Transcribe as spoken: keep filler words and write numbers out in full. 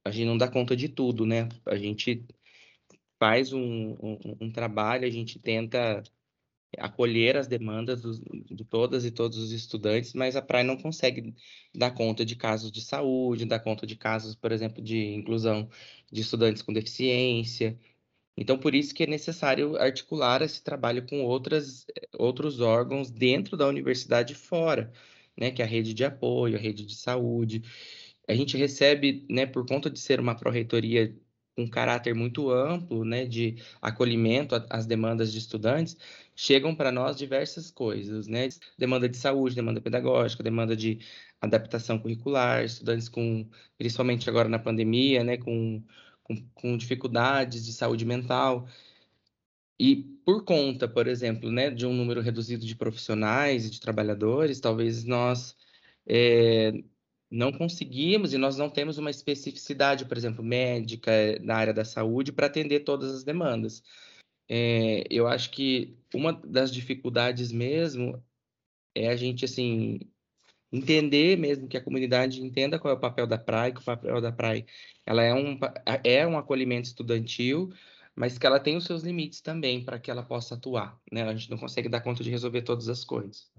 a gente não dá conta de tudo, né? A gente faz um, um, um trabalho, a gente tenta acolher as demandas dos, de todas e todos os estudantes, mas a praia não consegue dar conta de casos de saúde, dar conta de casos, por exemplo, de inclusão de estudantes com deficiência. Então, por isso que é necessário articular esse trabalho com outras, outros órgãos dentro da universidade e fora, né? Que é a rede de apoio, a rede de saúde. A gente recebe, né, por conta de ser uma pró-reitoria com caráter muito amplo, né, de acolhimento às demandas de estudantes, chegam para nós diversas coisas, né? Demanda de saúde, demanda pedagógica, demanda de adaptação curricular, estudantes com, principalmente agora na pandemia, né, com, com, com dificuldades de saúde mental. E por conta, por exemplo, né, de um número reduzido de profissionais e de trabalhadores, talvez nós é, não conseguimos e nós não temos uma especificidade, por exemplo, médica, eh, na área da saúde, para atender todas as demandas. É, eu acho que uma das dificuldades mesmo é a gente, assim, entender mesmo que a comunidade entenda qual é o papel da praia, que o papel da praia ela é um, pa- é um acolhimento estudantil, mas que ela tem os seus limites também para que ela possa atuar, né? A gente não consegue dar conta de resolver todas as coisas.